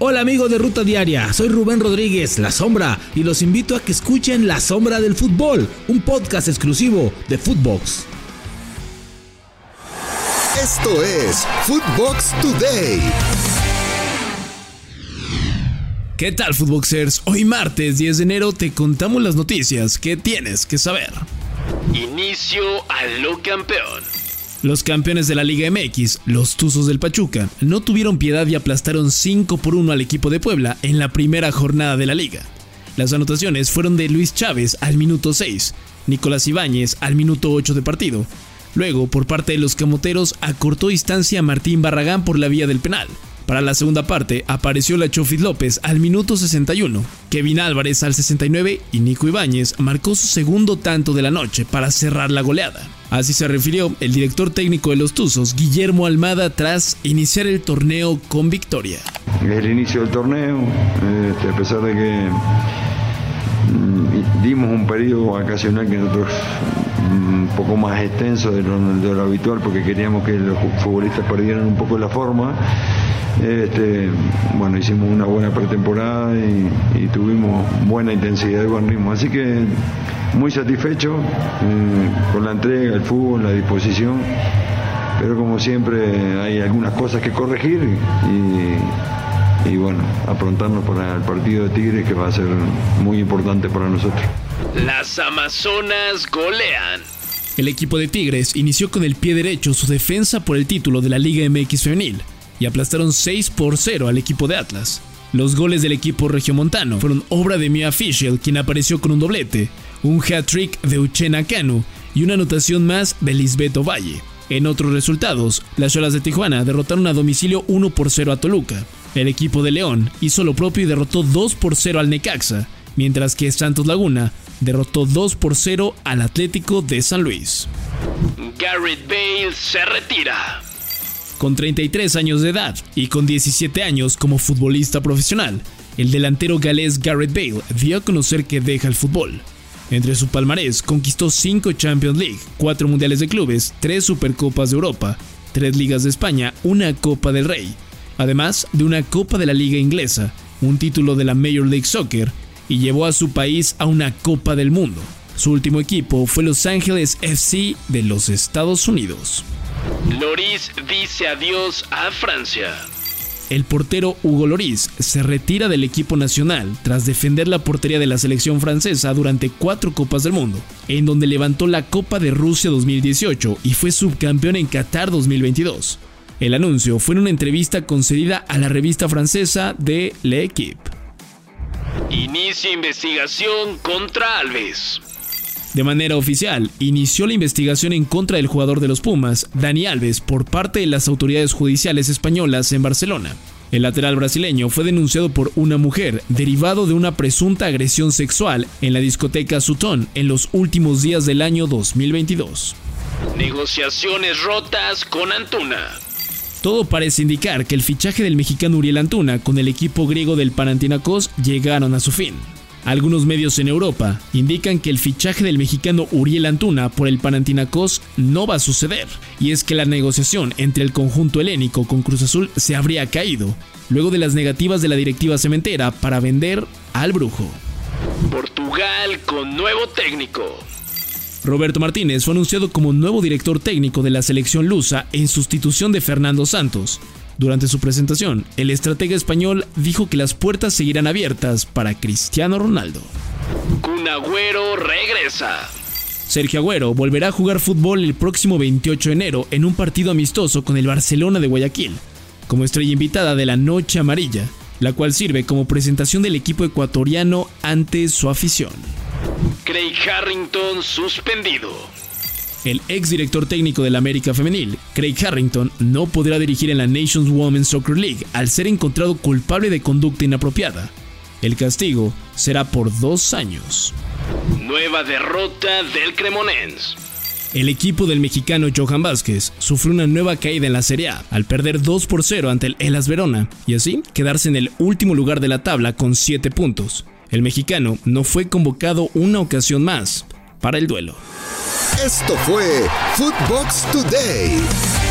Hola amigos de Ruta Diaria, soy Rubén Rodríguez, La Sombra, y los invito a que escuchen La Sombra del Fútbol, un podcast exclusivo de Footbox. Esto es Footbox Today. ¿Qué tal, Footboxers? Hoy martes 10 de enero te contamos las noticias que tienes que saber. Inicio a lo campeón. Los campeones de la Liga MX, los Tuzos del Pachuca, no tuvieron piedad y aplastaron 5-1 al equipo de Puebla en la primera jornada de la liga. Las anotaciones fueron de Luis Chávez al minuto 6, Nicolás Ibáñez al minuto 8 de partido. Luego, por parte de los camoteros, acortó distancia a Martín Barragán por la vía del penal. Para la segunda parte, apareció la Chofis López al minuto 61, Kevin Álvarez al 69 y Nico Ibáñez marcó su segundo tanto de la noche para cerrar la goleada. Así se refirió el director técnico de los Tuzos, Guillermo Almada, tras iniciar el torneo con victoria. El inicio del torneo, a pesar de que dimos un periodo vacacional que nosotros un poco más extenso de lo habitual, porque queríamos que los futbolistas perdieran un poco la forma. Bueno, hicimos una buena pretemporada y tuvimos buena intensidad y buen ritmo, así que muy satisfecho con la entrega, el fútbol, la disposición, pero como siempre hay algunas cosas que corregir y bueno, aprontarnos para el partido de Tigres, que va a ser muy importante para nosotros. Las Amazonas golean. El equipo de Tigres inició con el pie derecho su defensa por el título de la Liga MX femenil y aplastaron 6-0 al equipo de Atlas. Los goles del equipo regiomontano fueron obra de Mia Fischel, quien apareció con un doblete, un hat-trick de Uchenna Kanu y una anotación más de Lisbeth Ovalle. En otros resultados, las Xolas de Tijuana derrotaron a domicilio 1-0 a Toluca. El equipo de León hizo lo propio y derrotó 2-0 al Necaxa, mientras que Santos Laguna derrotó 2-0 al Atlético de San Luis. Gareth Bale se retira. Con 33 años de edad y con 17 años como futbolista profesional, el delantero galés Gareth Bale dio a conocer que deja el fútbol. Entre su palmarés conquistó 5 Champions League, 4 Mundiales de Clubes, 3 Supercopas de Europa, 3 Ligas de España, una Copa del Rey, además de una Copa de la Liga Inglesa, un título de la Major League Soccer, y llevó a su país a una Copa del Mundo. Su último equipo fue Los Ángeles FC de los Estados Unidos. Lloris dice adiós a Francia. El portero Hugo Lloris se retira del equipo nacional tras defender la portería de la selección francesa durante 4 Copas del Mundo, en donde levantó la Copa de Rusia 2018 y fue subcampeón en Qatar 2022. El anuncio fue en una entrevista concedida a la revista francesa de L'Équipe. Inicia investigación contra Alves. De manera oficial, inició la investigación en contra del jugador de los Pumas, Dani Alves, por parte de las autoridades judiciales españolas en Barcelona. El lateral brasileño fue denunciado por una mujer, derivado de una presunta agresión sexual en la discoteca Sutton en los últimos días del año 2022. Negociaciones rotas con Antuna. Todo parece indicar que el fichaje del mexicano Uriel Antuna con el equipo griego del Panathinaikos llegaron a su fin. Algunos medios en Europa indican que el fichaje del mexicano Uriel Antuna por el Panathinaikos no va a suceder, y es que la negociación entre el conjunto helénico con Cruz Azul se habría caído, luego de las negativas de la directiva cementera para vender al brujo. Portugal con nuevo técnico. Roberto Martínez fue anunciado como nuevo director técnico de la selección lusa en sustitución de Fernando Santos. Durante su presentación, el estratega español dijo que las puertas seguirán abiertas para Cristiano Ronaldo. Kun Agüero regresa. Sergio Agüero volverá a jugar fútbol el próximo 28 de enero en un partido amistoso con el Barcelona de Guayaquil, como estrella invitada de la Noche Amarilla, la cual sirve como presentación del equipo ecuatoriano ante su afición. Craig Harrington suspendido. El exdirector técnico del América Femenil, Craig Harrington, no podrá dirigir en la Nations Women's Soccer League al ser encontrado culpable de conducta inapropiada. El castigo será por 2 años. Nueva derrota del Cremonense. El equipo del mexicano Johan Vázquez sufrió una nueva caída en la Serie A al perder 2-0 ante el Hellas Verona y así quedarse en el último lugar de la tabla con 7 puntos. El mexicano no fue convocado una ocasión más para el duelo. Esto fue Footbox Today.